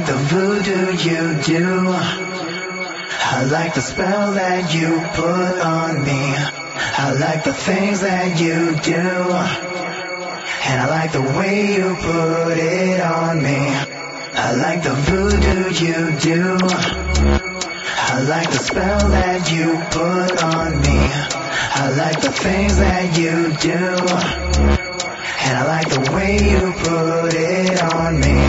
the voodoo you do. I like the spell that you put on me. I like the things that you do. And I like the way you put it on me. I like the voodoo you do. I like the spell that you put on me. I like the things that you do. And I like the way you put it on me.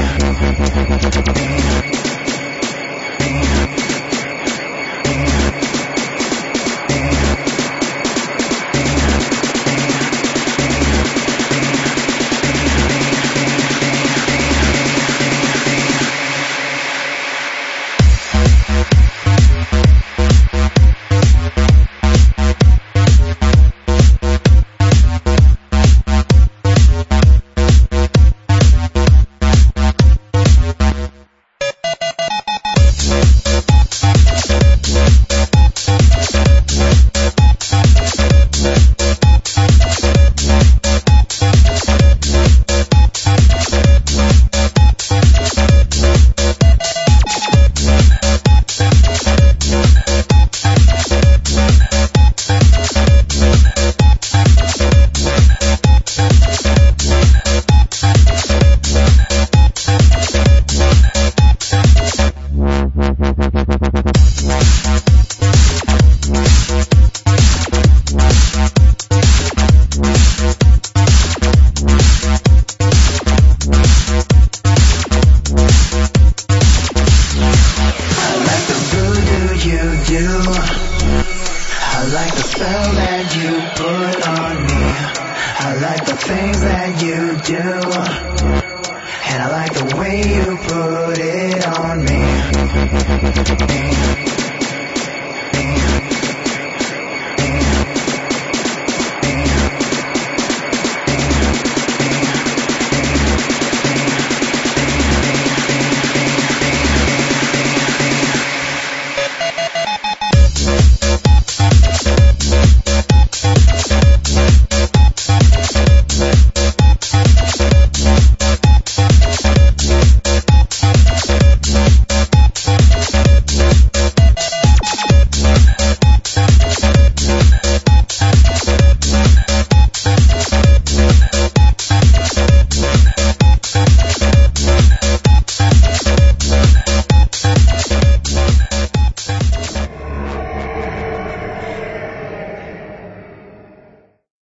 I like the spell that you put on me. I like the things that you do. And I like the way you put it on me.